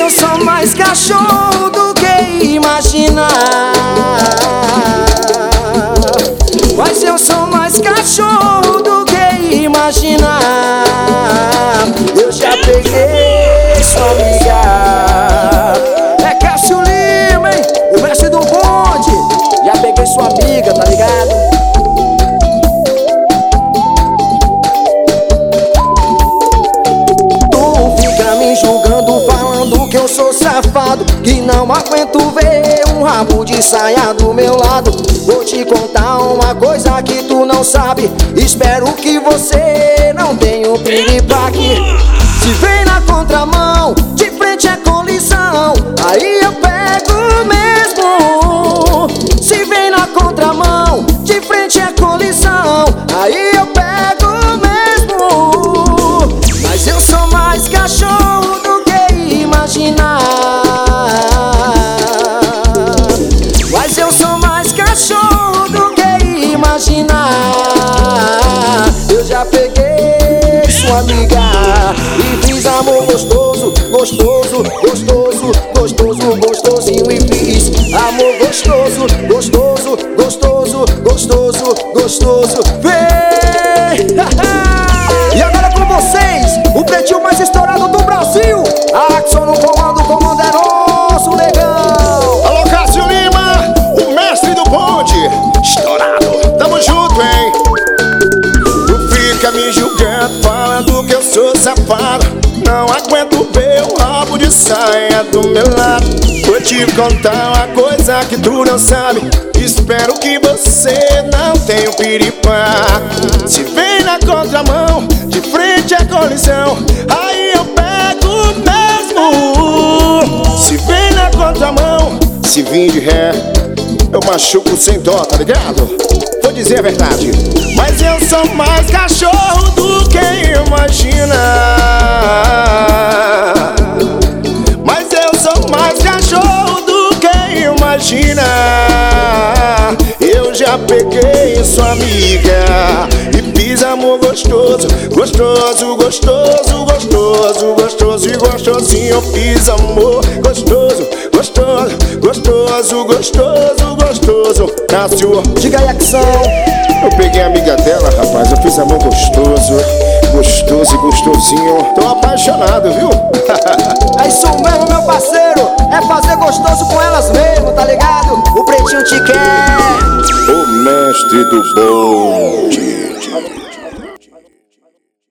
eu sou mais cachorro do que imaginar. Mas eu sou mais cachorro do que imaginar. Eu já peguei sua amiga. É Cássio Lima, hein? O mestre do bonde. Já peguei sua amiga, tá ligado? Julgando, falando que eu sou safado, que não aguento ver um rabo de saia do meu lado. Vou te contar uma coisa que tu não sabe. Espero que você não tenha o piripaque. Se vem na contramão, de frente é colisão, aí eu pego mesmo. Se vem na contramão, de frente é colisão, aí eu pego mesmo. Mas eu sou mais cachorro do que imaginar. Mas eu sou mais cachorro do que imaginar. Eu já peguei sua amiga e fiz amor gostoso, gostoso, gostoso, gostoso, gostosinho. E fiz amor gostoso, gostoso, gostoso, gostoso, gostoso. Vem! E agora com vocês, o pretinho mais estourado do Brasil, Axon no comando, o comando é nosso, negão. Alô, Cássio Lima, o mestre do bonde. Estourado, tamo junto, hein? Tu fica me julgando, falando que eu sou safado. Não aguento ver um rabo de saia do meu lado. Vou te contar uma coisa que tu não sabe. Espero que você não tenha um piripaque. Se vem na contramão, de frente é colisão, aí eu pego mesmo. Se vem na contramão, se vir de ré, eu machuco sem dó, tá ligado? Vou dizer a verdade, mas eu sou mais cachorro do que imagina. Mas eu sou mais cachorro do que imagina. Eu já peguei sua amiga e fiz amor gostoso, gostoso, gostoso, gostoso, gostoso e gostosinho. Eu fiz amor gostoso, gostoso, gostoso, gostoso, gostoso. Cássio, diga aí, Axon. Eu peguei a amiga dela, rapaz, eu fiz amor gostoso, gostoso e gostosinho. Tô apaixonado, viu? É isso mesmo, meu parceiro. É fazer gostoso com elas mesmo, tá ligado? O pretinho te quer. O mestre do bonde.